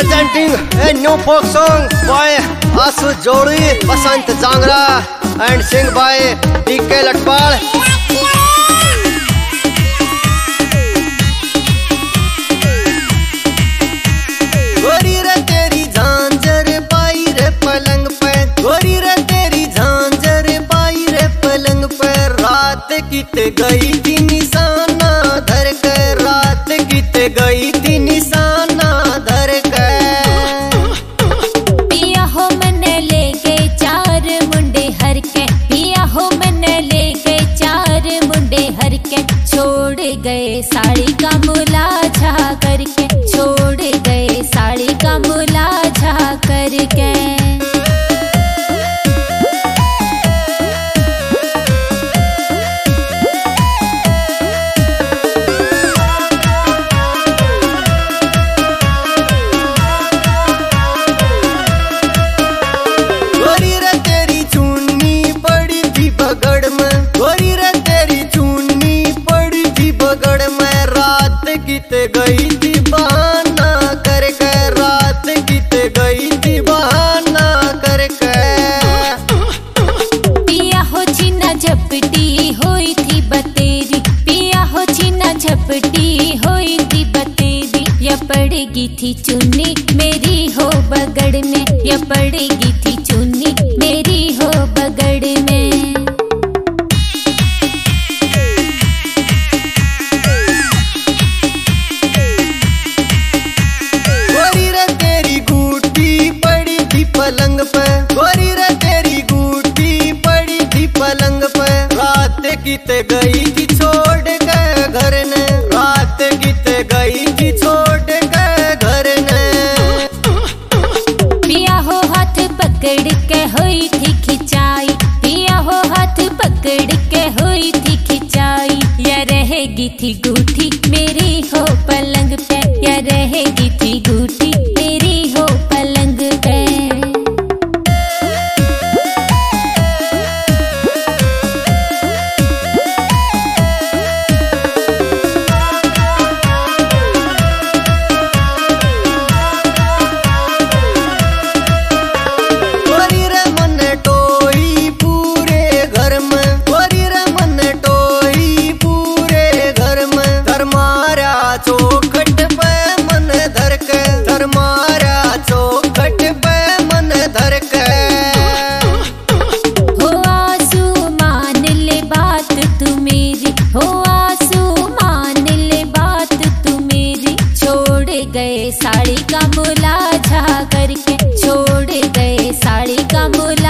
Presenting a new folk song by Asu Jodi, Basant Jangra and sing by DK Latpal. गोरी रे तेरी झांझर पाई रे पलंग पे, गोरी रे तेरी झांझर पाई रे पलंग पे, रात किते गई थी निशाना धर के, रात किते गई थी निशाना धर के। पिया हो मैंने ले गए चार मुंडे हर के, पिया हो मैंने ले गए चार मुंडे हर के, छोड़ गए साड़ी का मुलाझा करके, छोड़ गए साड़ी का मुलाझा करके। गोरी रे तेरी चुन्नी पड़ी थी बगड़ में, गोरी रे तेरी चुन्नी पड़ी थी बगड़ में, रात किते गई थी बहाना करके, रात किते गई थी बहाना करके। पिया हो छीना झपटी होई थी बतेरी, पिया हो छीना झपटी होई थी बतेरी, या पड़ेगी थी चुन्नी मेरी हो बगड़ में, या पड़ेगी थी चुन्नी मेरी हो बगड़ में। गोरी रे तेरी गूटी पड़ी थी पलंग पे, गोरी रे तेरी गूटी पड़ी थी पलंग पे, रात किते गई थी छोड़ के घर ने, रात किते गई थी छोड़ के घर ने। पिया हो हाथ पकड़ के हुई थी खिंचाई, पिया हो हाथ पकड़ के हुई थी खिंचाई, या रहेगी थी गूठी मेरी हो पलंग पे, या रहेगी थी गूठी मेरी हो पलंग पे। गोरी रे मन टोई पूरे घर में, गोरी रे मन टोई पूरे घर में, धर मारा चौखट पे मन धर के, धर मारा चौखट पे मन धर के। हो आंसू मान ले बात तू मेरी, हो आंसू मान ले बात तू मेरी, छोड़ गए साड़ी का मुलाझा करके, छोड़ गए साड़ी का मुलाझा